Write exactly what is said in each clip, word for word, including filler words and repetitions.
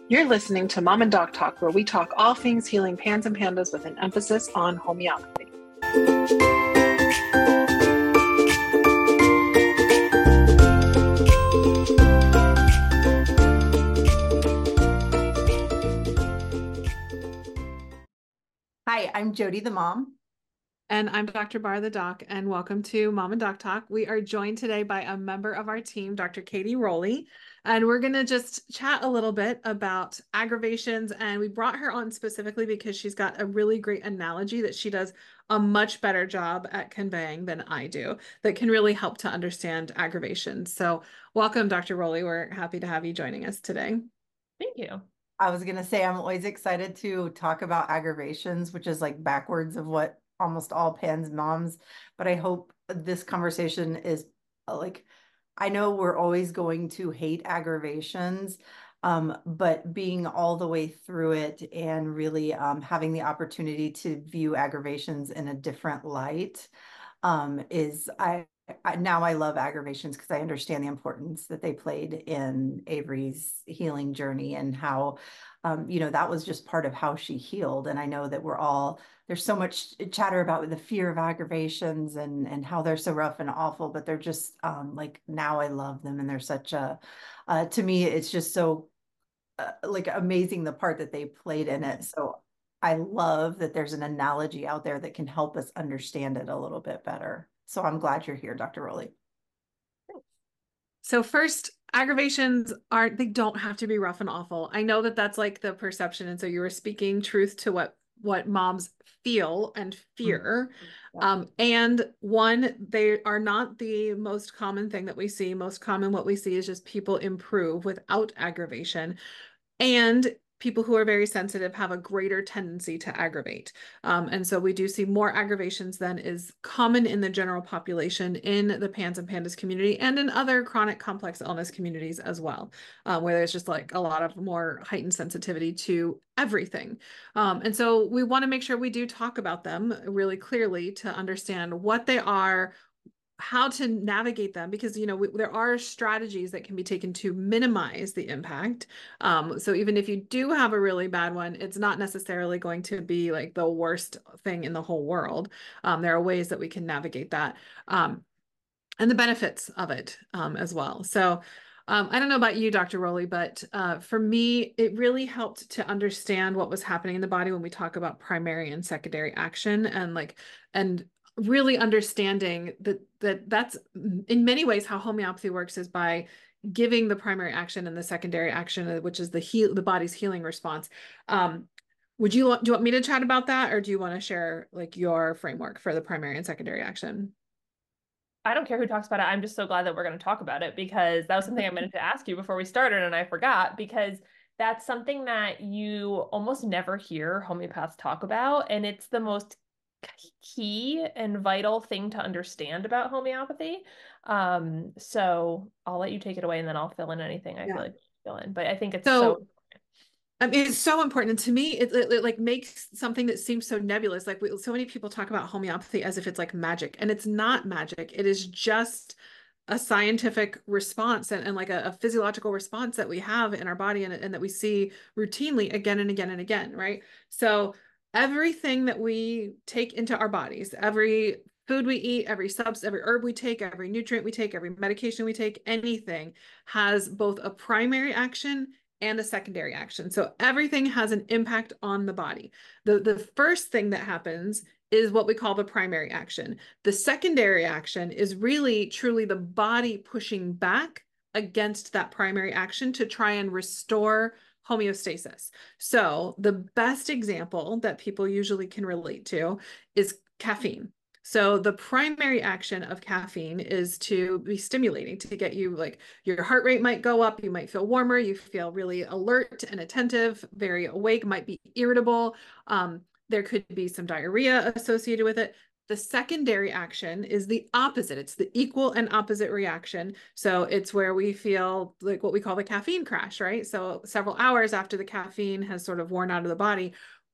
You're listening to Mom and Doc Talk, where we talk all things healing pans and pandas with an emphasis on homeopathy. Hi, I'm Jody the mom. And I'm Doctor Barr the doc, and welcome to Mom and Doc Talk. We are joined today by a member of our team, Doctor Katie Rowley, and we're going to just chat a little bit about aggravations. And we brought her on specifically because she's got a really great analogy that she does a much better job at conveying than I do that can really help to understand aggravations. So welcome, Doctor Rowley. We're happy to have you joining us today. Thank you. I was going to say, I'm always excited to talk about aggravations, which is like backwards of what almost all pans moms, but I hope this conversation is like, I know we're always going to hate aggravations, um, but being all the way through it and really um, having the opportunity to view aggravations in a different light um, is, I, I now I love aggravations because I understand the importance that they played in Avery's healing journey and how, um, you know, that was just part of how she healed. And I know that we're all, there's so much chatter about the fear of aggravations and, and how they're so rough and awful, but they're just um, like, now I love them. And they're such a, uh, to me, it's just so uh, like amazing the part that they played in it. So I love that there's an analogy out there that can help us understand it a little bit better. So I'm glad you're here, Doctor Rowley. So first, aggravations aren't, they don't have to be rough and awful. I know that that's like the perception. And so you were speaking truth to what, what moms feel and fear. Mm-hmm. Yeah. Um, and one, they are not the most common thing that we see. Most common what we see is just people improve without aggravation. And people who are very sensitive have a greater tendency to aggravate. Um, and so we do see more aggravations than is common in the general population in the PANS and PANDAS community and in other chronic complex illness communities as well, uh, where there's just like a lot of more heightened sensitivity to everything. Um, and so we want to make sure we do talk about them really clearly to understand what they are, how to navigate them, because, you know, we, there are strategies that can be taken to minimize the impact. Um, so even if you do have a really bad one, it's not necessarily going to be like the worst thing in the whole world. Um, there are ways that we can navigate that um, and the benefits of it um, as well. So Um, I don't know about you, Doctor Rowley, but uh, for me, it really helped to understand what was happening in the body when we talk about primary and secondary action, and like, and really understanding that that that's in many ways how homeopathy works, is by giving the primary action and the secondary action, which is the heal, the body's healing response. Um, would you do you want me to chat about that, or do you want to share like your framework for the primary and secondary action? I don't care who talks about it. I'm just so glad that we're going to talk about it, because that was something I meant to ask you before we started and I forgot, because that's something that you almost never hear homeopaths talk about. And it's the most key and vital thing to understand about homeopathy. Um, so I'll let you take it away and then I'll fill in anything I yeah. feel like fill in. But I think it's so, so I mean, it's so important. And to me, it, it, it like makes something that seems so nebulous. Like we, so many people talk about homeopathy as if it's like magic, and it's not magic. It is just a scientific response and, and like a, a physiological response that we have in our body, and, and that we see routinely again and again and again, right? So everything that we take into our bodies, every food we eat, every substance, every herb we take, every nutrient we take, every medication we take, anything has both a primary action and a secondary action. So everything has an impact on the body. The, the first thing that happens is what we call the primary action. The secondary action is really truly the body pushing back against that primary action to try and restore homeostasis. So the best example that people usually can relate to is caffeine. So the primary action of caffeine is to be stimulating, to get you, like, your heart rate might go up, you might feel warmer, you feel really alert and attentive, very awake, might be irritable. Um, there could be some diarrhea associated with it. The secondary action is the opposite. It's the equal and opposite reaction. So it's where we feel like what we call the caffeine crash, right? So several hours after the caffeine has sort of worn out of the body,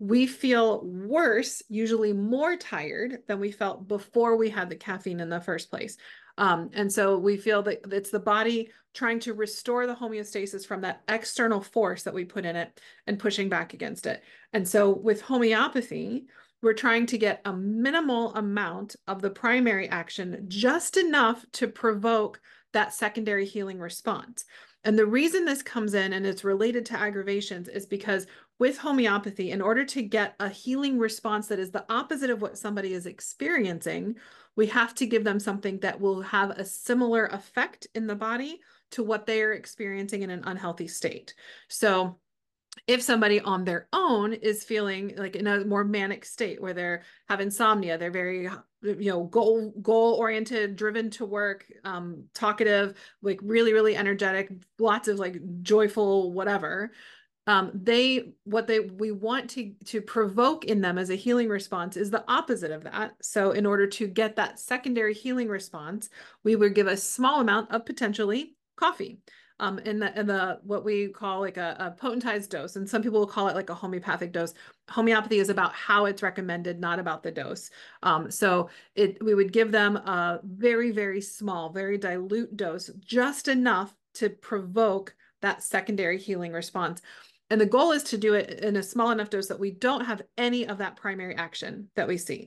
we feel worse, usually more tired than we felt before we had the caffeine in the first place. Um, and so we feel that it's the body trying to restore the homeostasis from that external force that we put in it and pushing back against it. And so with homeopathy, we're trying to get a minimal amount of the primary action, just enough to provoke that secondary healing response. And the reason this comes in, and it's related to aggravations, is because with homeopathy, in order to get a healing response that is the opposite of what somebody is experiencing, we have to give them something that will have a similar effect in the body to what they are experiencing in an unhealthy state. So if somebody on their own is feeling like in a more manic state where they're have insomnia, they're very, you know, goal goal oriented, driven to work, um, talkative, like really, really energetic, lots of like joyful, whatever. Um, they what they we want to to provoke in them as a healing response is the opposite of that. So in order to get that secondary healing response, we would give a small amount of potentially coffee. Um, in the, in the what we call like a, a potentized dose, and some people will call it like a homeopathic dose. Homeopathy is about how it's recommended, not about the dose. Um, so it we would give them a very, very small, very dilute dose, just enough to provoke that secondary healing response. And the goal is to do it in a small enough dose that we don't have any of that primary action that we see.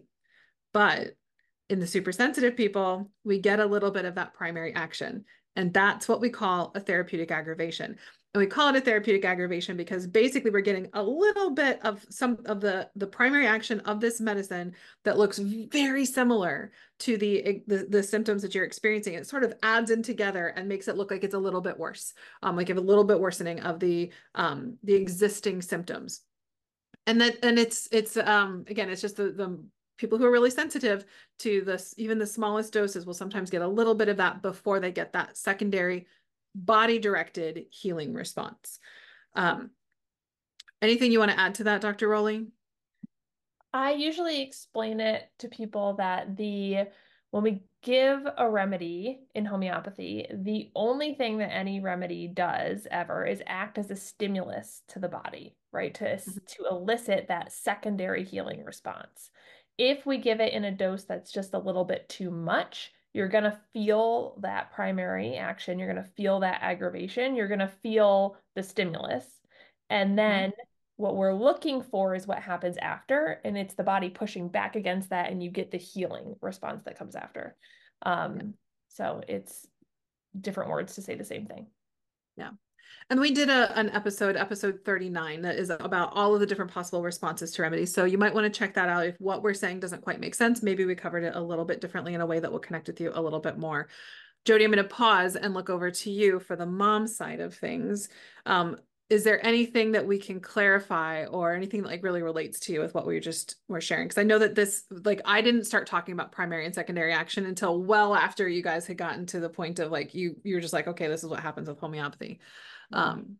But in the super sensitive people, we get a little bit of that primary action. And that's what we call a therapeutic aggravation. And we call it a therapeutic aggravation because basically we're getting a little bit of some of the, the primary action of this medicine that looks very similar to the, the, the symptoms that you're experiencing. It sort of adds in together and makes it look like it's a little bit worse, um, like a little bit worsening of the, um, the existing symptoms. And that, and it's, it's, um, again, it's just the, the people who are really sensitive to this, even the smallest doses will sometimes get a little bit of that before they get that secondary body-directed healing response. Um, anything you want to add to that, Doctor Rowley? I usually explain it to people that the when we give a remedy in homeopathy, the only thing that any remedy does ever is act as a stimulus to the body, right? To, mm-hmm. to elicit that secondary healing response. If we give it in a dose that's just a little bit too much, you're going to feel that primary action. You're going to feel that aggravation. You're going to feel the stimulus. And then mm-hmm. what we're looking for is what happens after. And it's the body pushing back against that. And you get the healing response that comes after. Um, yeah. So it's different words to say the same thing. Yeah. And we did a, an episode, episode thirty-nine, that is about all of the different possible responses to remedies. So you might want to check that out. If what we're saying doesn't quite make sense, maybe we covered it a little bit differently in a way that will connect with you a little bit more. Jody, I'm going to pause and look over to you for the mom side of things. Um, is there anything that we can clarify or anything that like really relates to you with what we just were sharing? Because I know that this, like, I didn't start talking about primary and secondary action until well after you guys had gotten to the point of like, you, you're just like, okay, this is what happens with homeopathy. Um,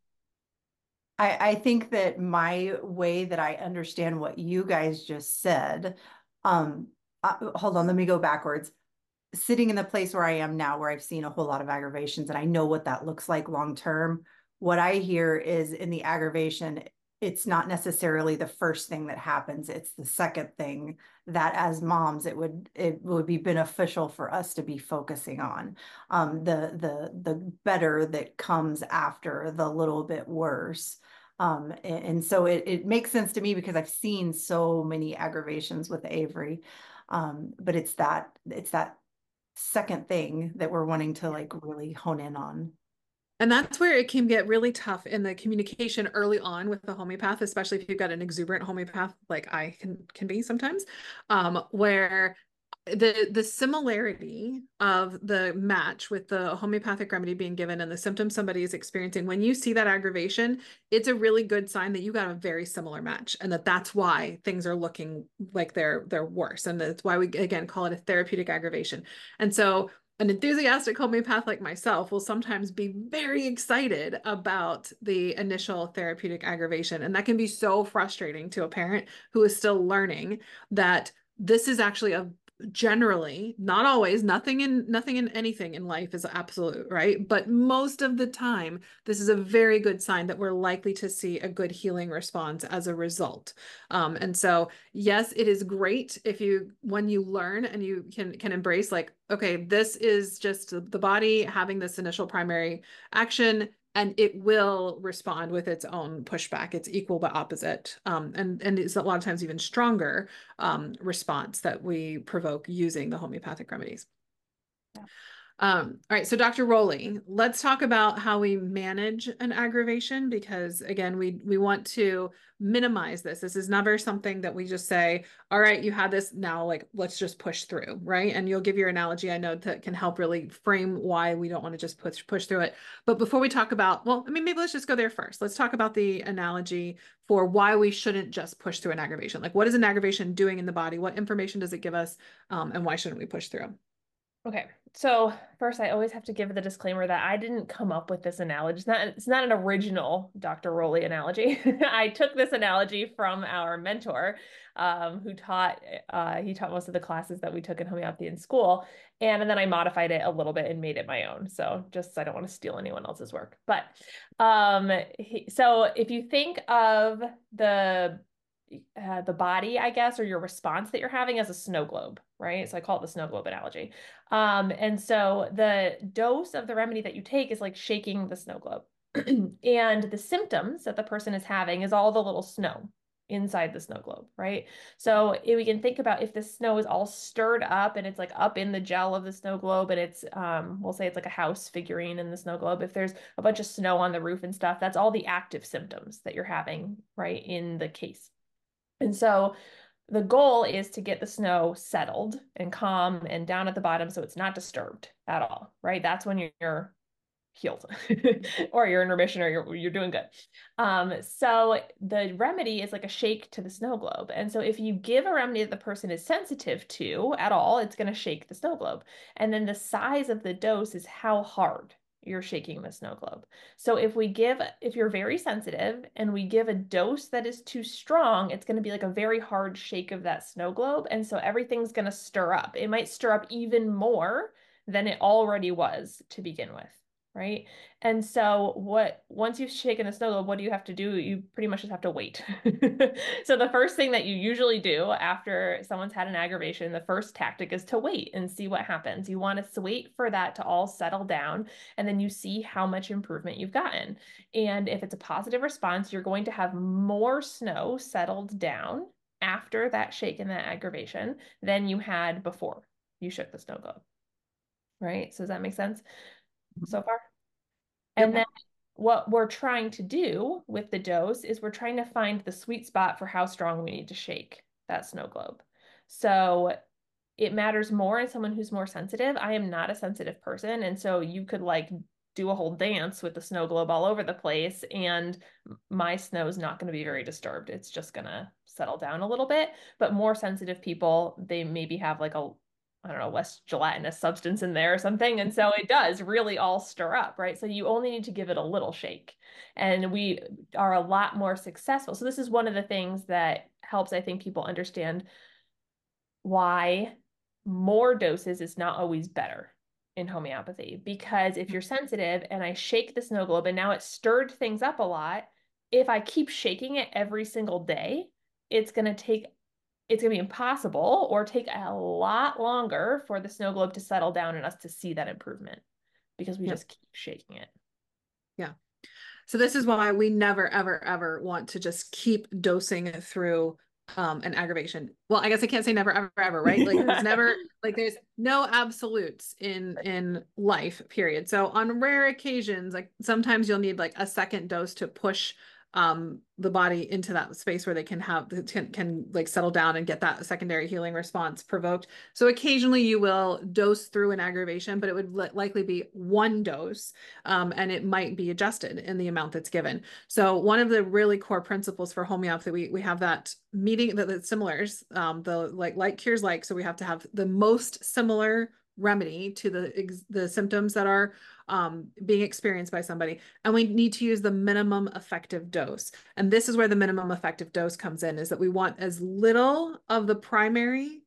I, I think that my way that I understand what you guys just said, um, uh, hold on, let me go backwards. Sitting in the place where I am now, where I've seen a whole lot of aggravations and I know what that looks like long-term, what I hear is in the aggravation, it's not necessarily the first thing that happens. It's the second thing that as moms, it would, it would be beneficial for us to be focusing on. Um, the, the, the better that comes after the little bit worse. Um, and, and so it, it makes sense to me because I've seen so many aggravations with Avery. Um, but it's that, it's that second thing that we're wanting to like really hone in on. And that's where it can get really tough in the communication early on with the homeopath, especially if you've got an exuberant homeopath like I can can be sometimes, um, where the the similarity of the match with the homeopathic remedy being given and the symptoms somebody is experiencing, when you see that aggravation, it's a really good sign that you got a very similar match and that that's why things are looking like they're they're worse. And that's why we, again, call it a therapeutic aggravation. And so an enthusiastic homeopath like myself will sometimes be very excited about the initial therapeutic aggravation. And that can be so frustrating to a parent who is still learning that this is actually a generally, not always, nothing in nothing in anything in life is absolute, right? But most of the time, this is a very good sign that we're likely to see a good healing response as a result. Um, and so, yes, it is great if you, when you learn and you can can embrace like, okay, this is just the body having this initial primary action, and it will respond with its own pushback. It's equal but opposite. Um, and, and it's a lot of times even stronger um, response that we provoke using the homeopathic remedies. Yeah. Um, all right, so Doctor Rowley, let's talk about how we manage an aggravation, because again, we we want to minimize this. This is never something that we just say, all right, you had this, now like let's just push through, right? And you'll give your analogy, I know, that can help really frame why we don't want to just push push through it. But before we talk about, well, I mean, maybe let's just go there first. Let's talk about the analogy for why we shouldn't just push through an aggravation. Like, what is an aggravation doing in the body? What information does it give us? Um, and why shouldn't we push through? Okay, so first I always have to give the disclaimer that I didn't come up with this analogy. It's not, it's not an original Doctor Rowley analogy. I took this analogy from our mentor, um, who taught, uh, he taught most of the classes that we took in homeopathy in school. And, and then I modified it a little bit and made it my own. So just, I don't want to steal anyone else's work. But um, he, so if you think of the Uh, the body, I guess, or your response that you're having as a snow globe, right? So I call it the snow globe analogy. Um, and so the dose of the remedy that you take is like shaking the snow globe. And the symptoms that the person is having is all the little snow inside the snow globe, right? So if we can think about if the snow is all stirred up and it's like up in the gel of the snow globe, and it's, um, we'll say it's like a house figurine in the snow globe. If there's a bunch of snow on the roof and stuff, that's all the active symptoms that you're having, right, in the case. And so the goal is to get the snow settled and calm and down at the bottom so it's not disturbed at all, right? That's when you're healed or you're in remission or you're, you're doing good. Um, so the remedy is like a shake to the snow globe. And so if you give a remedy that the person is sensitive to at all, it's going to shake the snow globe. And then the size of the dose is how hard you're shaking the snow globe. So if we give, if you're very sensitive and we give a dose that is too strong, it's going to be like a very hard shake of that snow globe. And so everything's going to stir up. It might stir up even more than it already was to begin with. Right. And so what, once you've shaken the snow globe, what do you have to do? You pretty much just have to wait. So the first thing that you usually do after someone's had an aggravation, the first tactic is to wait and see what happens. You want to wait for that to all settle down, and then you see how much improvement you've gotten. And if it's a positive response, you're going to have more snow settled down after that shake and that aggravation than you had before you shook the snow globe. Right. So does that make sense so far? And then what we're trying to do with the dose is we're trying to find the sweet spot for how strong we need to shake that snow globe. So it matters more in someone who's more sensitive. I am not a sensitive person. And so you could like do a whole dance with the snow globe all over the place, and my snow is not going to be very disturbed. It's just going to settle down a little bit. But more sensitive people, they maybe have like a I don't know, less gelatinous substance in there or something. And so it does really all stir up, right? So you only need to give it a little shake. And we are a lot more successful. So this is one of the things that helps, I think, people understand why more doses is not always better in homeopathy. Because if you're sensitive and I shake the snow globe and now it stirred things up a lot, if I keep shaking it every single day, it's going to take it's going to be impossible or take a lot longer for the snow globe to settle down and us to see that improvement, because we yeah. just keep shaking it. Yeah. So this is why we never, ever, ever want to just keep dosing through um, an aggravation. Well, I guess I can't say never, ever, ever, right? Like it's never, like there's no absolutes in, in life, period. So on rare occasions, like sometimes you'll need like a second dose to push um, the body into that space where they can have, can, can like settle down and get that secondary healing response provoked. So occasionally you will dose through an aggravation, but it would li likely be one dose, um, and it might be adjusted in the amount that's given. So one of the really core principles for homeopathy, we, we have that meeting, that the similars, um, the like, like cures like, so we have to have the most similar remedy to the the symptoms that are um, being experienced by somebody, and we need to use the minimum effective dose. And this is where the minimum effective dose comes in, is that we want as little of the primary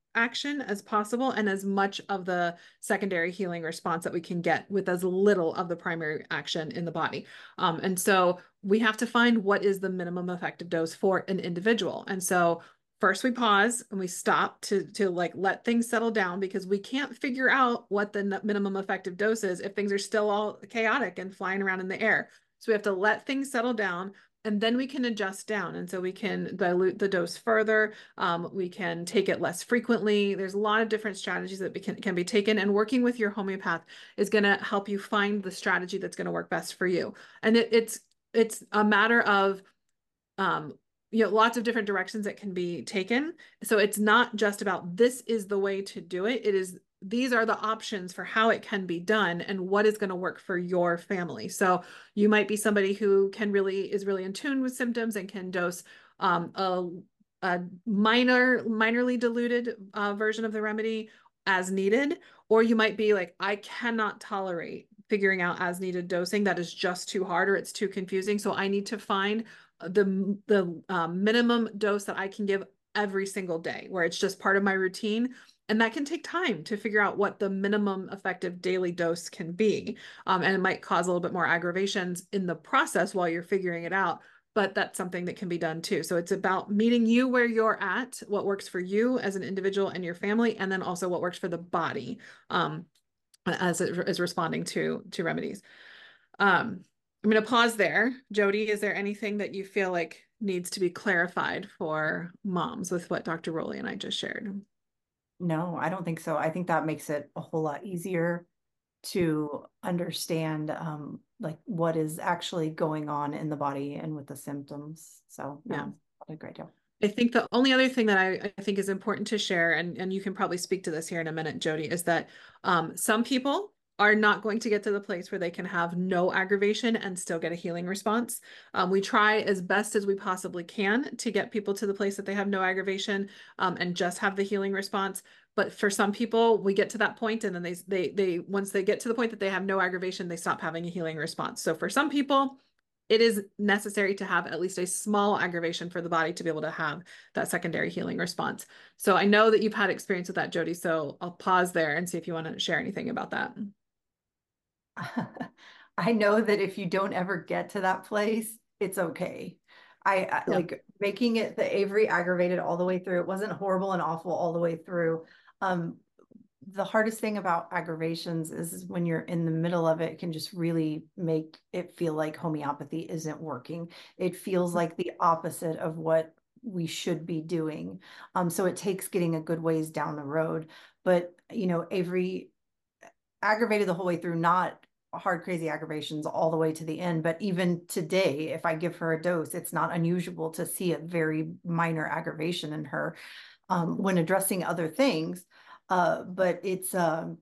action as possible and as much of the secondary healing response that we can get with as little of the primary action in the body. Um, and so we have to find what is the minimum effective dose for an individual. And so first we pause and we stop to, to like let things settle down, because we can't figure out what the minimum effective dose is if things are still all chaotic and flying around in the air. So we have to let things settle down, and then we can adjust down. And so we can dilute the dose further. Um, we can take it less frequently. There's a lot of different strategies that can, can be taken, and working with your homeopath is going to help you find the strategy that's going to work best for you. And it, it's, it's a matter of, um, you know, lots of different directions that can be taken. So it's not just about this is the way to do it. It is, these are the options for how it can be done and what is going to work for your family. So you might be somebody who can really, is really in tune with symptoms and can dose um, a, a minor, minorly diluted uh, version of the remedy as needed. Or you might be like, I cannot tolerate figuring out as needed dosing. That is just too hard, or it's too confusing. So I need to find the, the um, minimum dose that I can give every single day, where it's just part of my routine. And that can take time to figure out what the minimum effective daily dose can be. Um, and it might cause a little bit more aggravations in the process while you're figuring it out, but that's something that can be done too. So it's about meeting you where you're at, what works for you as an individual and your family, and then also what works for the body um, as it is responding to, to remedies. Um, I'm going to pause there. Jody, is there anything that you feel like needs to be clarified for moms with what Doctor Rowley and I just shared? No, I don't think so. I think that makes it a whole lot easier to understand um, like what is actually going on in the body and with the symptoms. So no, yeah, a great deal. I think the only other thing that I, I think is important to share, and, and you can probably speak to this here in a minute, Jody, is that um, some people are not going to get to the place where they can have no aggravation and still get a healing response. Um, we try as best as we possibly can to get people to the place that they have no aggravation um, and just have the healing response. But for some people, we get to that point, and then they, they, they, once they get to the point that they have no aggravation, they stop having a healing response. So for some people, it is necessary to have at least a small aggravation for the body to be able to have that secondary healing response. So I know that you've had experience with that, Jody. So I'll pause there and see if you want to share anything about that. I know that if you don't ever get to that place, it's okay. I, I yeah. like making it the Avery aggravated all the way through. It wasn't horrible and awful all the way through. Um, the hardest thing about aggravations is, is when you're in the middle of it, it can just really make it feel like homeopathy isn't working. It feels like the opposite of what we should be doing. Um, so it takes getting a good ways down the road. But, you know, Avery aggravated the whole way through, not hard, crazy aggravations all the way to the end. But even today, if I give her a dose, it's not unusual to see a very minor aggravation in her um, when addressing other things. Uh, but it's, um,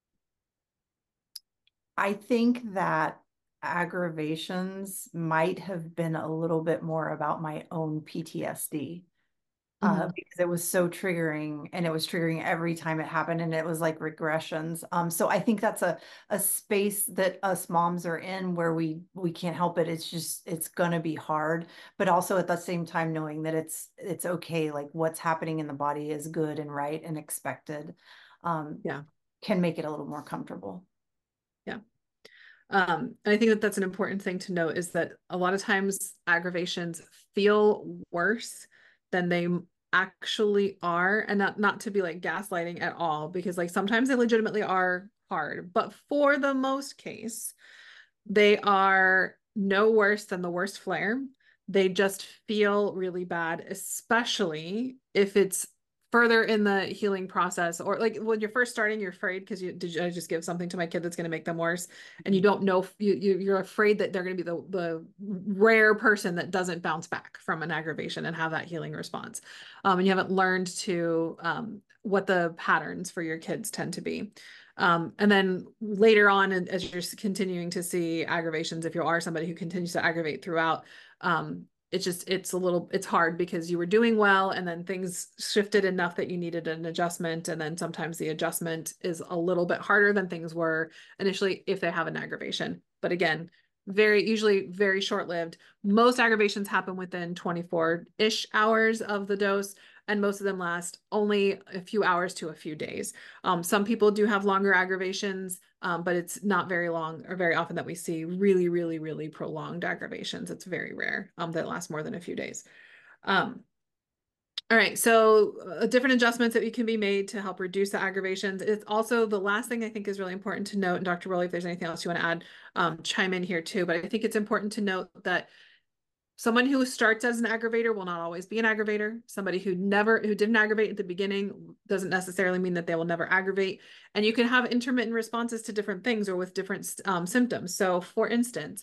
I think that aggravations might have been a little bit more about my own P T S D. Uh, mm-hmm. Because it was so triggering, and it was triggering every time it happened, and it was like regressions. Um, so I think that's a a space that us moms are in where we we can't help it. It's just it's gonna be hard, but also at the same time knowing that it's it's okay. Like what's happening in the body is good and right and expected. Um, yeah, can make it a little more comfortable. Yeah. Um, and I think that that's an important thing to note, is that a lot of times aggravations feel worse than they actually are, and not not to be like gaslighting at all, because like sometimes they legitimately are hard, but for the most case they are no worse than the worst flare. They just feel really bad, especially if it's further in the healing process, or like when you're first starting, you're afraid because you did I just give something to my kid that's going to make them worse, and you don't know, you, you you're afraid that they're going to be the the rare person that doesn't bounce back from an aggravation and have that healing response, um, and you haven't learned to um, what the patterns for your kids tend to be. Um, and then later on, as you're continuing to see aggravations, if you are somebody who continues to aggravate throughout, um, it's just, it's a little, it's hard because you were doing well and then things shifted enough that you needed an adjustment. And then sometimes the adjustment is a little bit harder than things were initially if they have an aggravation. But again, very, usually very short-lived. Most aggravations happen within twenty-four-ish hours of the dose. and most of them last only a few hours to a few days. Um, some people do have longer aggravations, um, but it's not very long or very often that we see really, really, really prolonged aggravations. It's very rare um, that last more than a few days. Um, all right, so uh, different adjustments that we can be made to help reduce the aggravations. It's also the last thing I think is really important to note, and Doctor Rowley, if there's anything else you want to add, um, chime in here too, but I think it's important to note that someone who starts as an aggravator will not always be an aggravator. Somebody who never, who didn't aggravate at the beginning doesn't necessarily mean that they will never aggravate. And you can have intermittent responses to different things or with different um, symptoms. So for instance,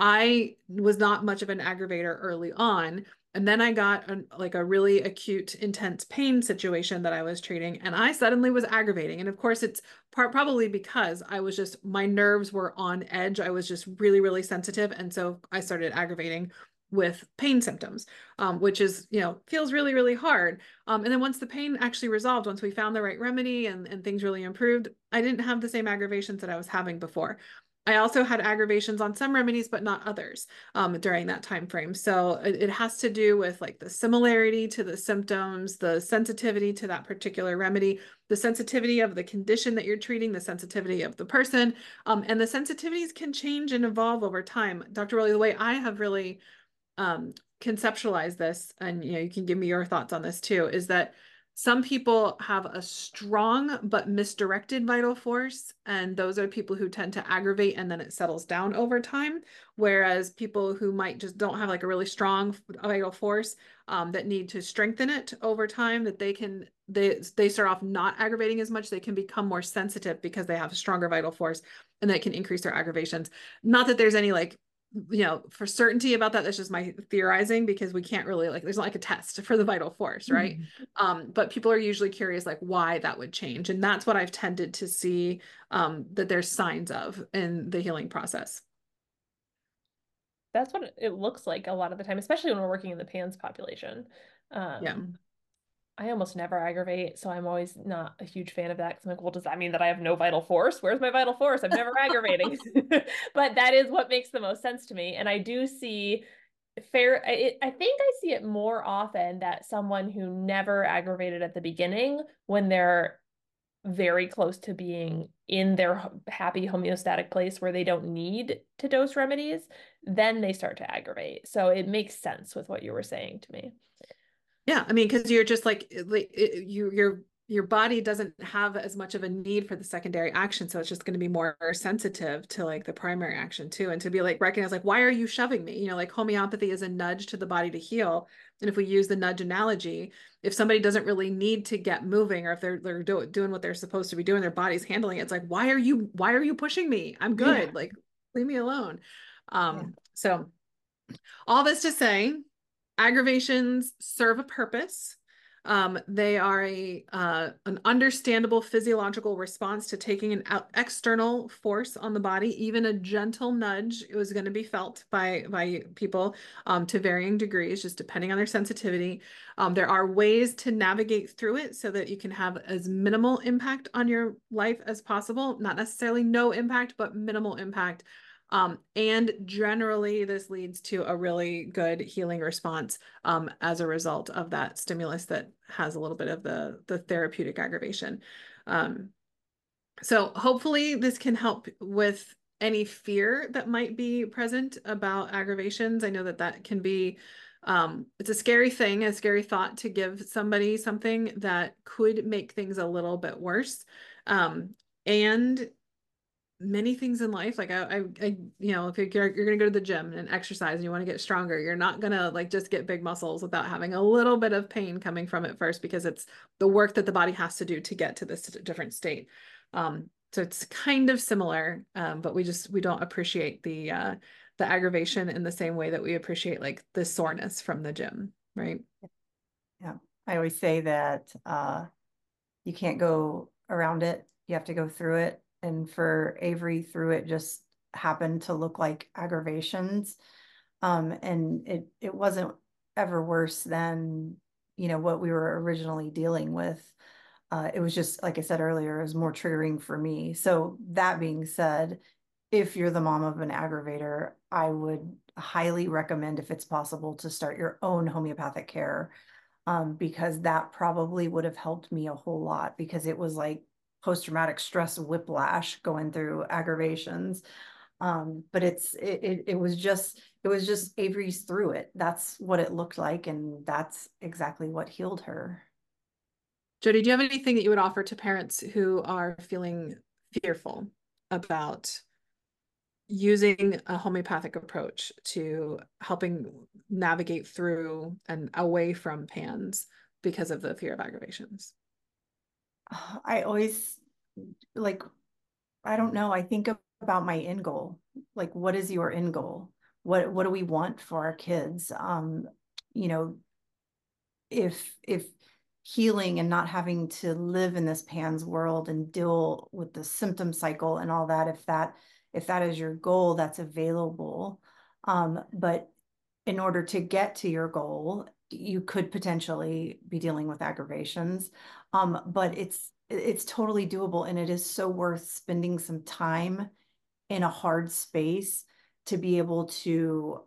I was not much of an aggravator early on. And then I got an, like a really acute, intense pain situation that I was treating, and I suddenly was aggravating. And of course, it's part probably because I was just, my nerves were on edge. I was just really, really sensitive. And so I started aggravating with pain symptoms, um, which is, you know, feels really, really hard. Um, and then once the pain actually resolved, once we found the right remedy and, and things really improved, I didn't have the same aggravations that I was having before. I also had aggravations on some remedies, but not others um, during that time frame. So it, it has to do with like the similarity to the symptoms, the sensitivity to that particular remedy, the sensitivity of the condition that you're treating, the sensitivity of the person, um, and the sensitivities can change and evolve over time. Doctor Rowley, the way I have really um, conceptualize this, and you know, you can give me your thoughts on this too, is that some people have a strong but misdirected vital force, and those are people who tend to aggravate and then it settles down over time. Whereas people who might just don't have like a really strong vital force um, that need to strengthen it over time, that they can they they start off not aggravating as much, they can become more sensitive because they have a stronger vital force, and that can increase their aggravations. Not that there's any like you know, for certainty about that. That's just my theorizing because we can't really like, there's not like a test for the vital force, right? Mm-hmm. Um, but people are usually curious like why that would change. And that's what I've tended to see um, that there's signs of in the healing process. That's what it looks like a lot of the time, especially when we're working in the PANS population. Um, yeah. I almost never aggravate, so I'm always not a huge fan of that because I'm like, well, does that mean that I have no vital force? Where's my vital force? I'm never aggravating. But that is what makes the most sense to me. And I do see fair, it, I think I see it more often that someone who never aggravated at the beginning, when they're very close to being in their happy homeostatic place where they don't need to dose remedies, then they start to aggravate. So it makes sense with what you were saying to me. Yeah, I mean, because you're just like, like you, your your body doesn't have as much of a need for the secondary action, so it's just going to be more sensitive to like the primary action too, and to be like recognize like, why are you shoving me? You know, like homeopathy is a nudge to the body to heal, and if we use the nudge analogy, if somebody doesn't really need to get moving, or if they're they're do, doing what they're supposed to be doing, their body's handling it, it's like, why are you why are you pushing me? I'm good, yeah. Like leave me alone. Um, yeah. So all this to say, aggravations serve a purpose. Um, they are a uh, an understandable physiological response to taking an out external force on the body. Even a gentle nudge is going to be felt by by people um, to varying degrees, just depending on their sensitivity. Um, there are ways to navigate through it so that you can have as minimal impact on your life as possible. Not necessarily no impact, but minimal impact. Um, and generally, this leads to a really good healing response um, as a result of that stimulus that has a little bit of the, the therapeutic aggravation. Um, so hopefully this can help with any fear that might be present about aggravations. I know that that can be, um, it's a scary thing, a scary thought to give somebody something that could make things a little bit worse. Um, and many things in life, like I, I, I you know, if you're, you're going to go to the gym and exercise and you want to get stronger, you're not going to like just get big muscles without having a little bit of pain coming from it first, because it's the work that the body has to do to get to this different state. Um, so it's kind of similar, um, but we just, we don't appreciate the, uh, the aggravation in the same way that we appreciate like the soreness from the gym. Right. Yeah. I always say that, uh, you can't go around it. You have to go through it. And for Avery, through it just happened to look like aggravations. Um, and it, it wasn't ever worse than, you know, what we were originally dealing with. Uh, it was just, like I said earlier, it was more triggering for me. So that being said, if you're the mom of an aggravator, I would highly recommend, if it's possible, to start your own homeopathic care. um, because that probably would have helped me a whole lot, because it was like post-traumatic stress whiplash going through aggravations. Um, but it's, it, it, it was just, it was just Avery's through it. That's what it looked like. And that's exactly what healed her. Jody, do you have anything that you would offer to parents who are feeling fearful about using a homeopathic approach to helping navigate through and away from P A N S because of the fear of aggravations? I always like, I don't know. I think about my end goal. Like, what is your end goal? What, what do we want for our kids? Um, you know, if, if healing and not having to live in this P A N S world and deal with the symptom cycle and all that, if that, if that is your goal, that's available. Um, but in order to get to your goal, you could potentially be dealing with aggravations. Um, but it's, it's totally doable. And it is so worth spending some time in a hard space to be able to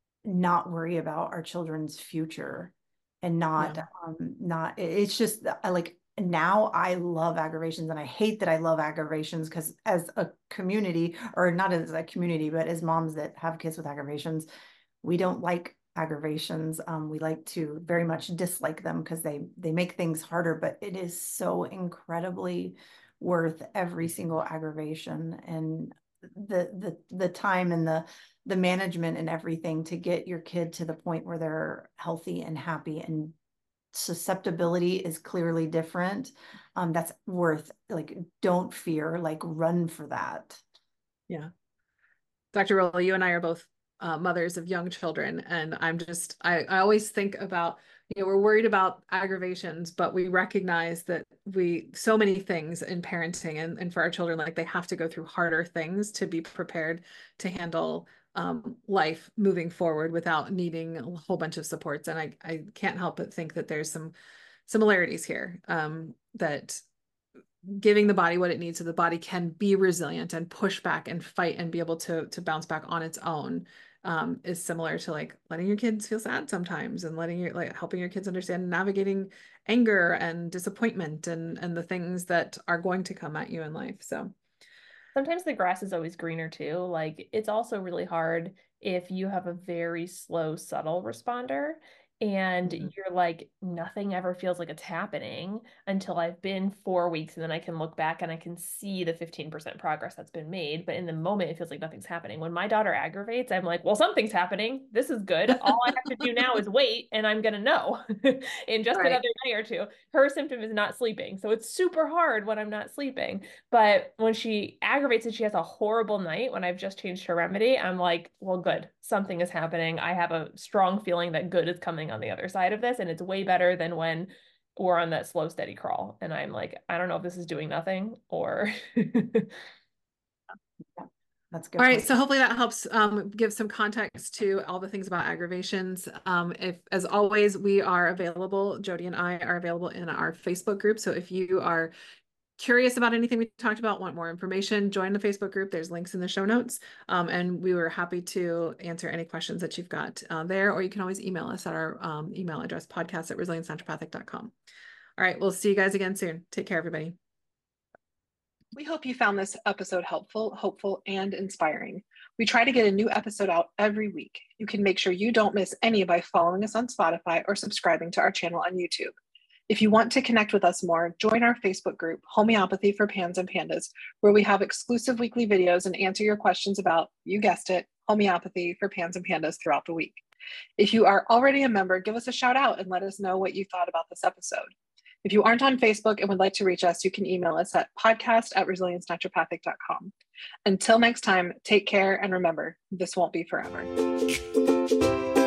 not worry about our children's future and not, yeah. um, not, it's just, I like, now I love aggravations, and I hate that I love aggravations, because as a community, or not as a community, but as moms that have kids with aggravations, we don't like aggravations. Um, we like to very much dislike them because they, they make things harder, but it is so incredibly worth every single aggravation, and the, the, the time and the, the management and everything to get your kid to the point where they're healthy and happy. And susceptibility is clearly different. Um, that's worth, like, don't fear, like, run for that. Yeah. Doctor Rolla, you and I are both uh, mothers of young children. And I'm just, I, I always think about, you know, we're worried about aggravations, but we recognize that we, so many things in parenting and, and for our children, like, they have to go through harder things to be prepared to handle um, life moving forward without needing a whole bunch of supports. And I, I can't help but think that there's some similarities here, um, that giving the body what it needs so the body can be resilient and push back and fight and be able to, to bounce back on its own, um, is similar to like letting your kids feel sad sometimes, and letting your, like, helping your kids understand navigating anger and disappointment and, and the things that are going to come at you in life. So sometimes the grass is always greener too. Like, it's also really hard if you have a very slow, subtle responder, and mm-hmm. you're like, nothing ever feels like it's happening until I've been four weeks and then I can look back and I can see the fifteen percent progress that's been made. But in the moment, it feels like nothing's happening. When my daughter aggravates, I'm like, well, something's happening. This is good. All I have to do now is wait, and I'm going to know in just right. another day or two. Her symptom is not sleeping. So it's super hard when I'm not sleeping. But when she aggravates and she has a horrible night, when I've just changed her remedy, I'm like, well, good. Something is happening. I have a strong feeling that good is coming on the other side of this. And it's way better than when we're on that slow, steady crawl. And I'm like, I don't know if this is doing nothing or. That's good. All right. So hopefully that helps um, give some context to all the things about aggravations. Um, if, as always, we are available, Jody and I are available in our Facebook group. So if you are curious about anything we talked about, want more information, join the Facebook group. There's links in the show notes. Um, and we were happy to answer any questions that you've got uh, there, or you can always email us at our um, email address, podcast at resilience naturopathic dot com. All right. We'll see you guys again soon. Take care, everybody. We hope you found this episode helpful, hopeful, and inspiring. We try to get a new episode out every week. You can make sure you don't miss any by following us on Spotify or subscribing to our channel on YouTube. If you want to connect with us more, join our Facebook group, Homeopathy for Pans and Pandas, where we have exclusive weekly videos and answer your questions about, you guessed it, homeopathy for pans and pandas throughout the week. If you are already a member, give us a shout out and let us know what you thought about this episode. If you aren't on Facebook and would like to reach us, you can email us at podcast at resilience naturopathic dot com. Until next time, take care, and remember, this won't be forever.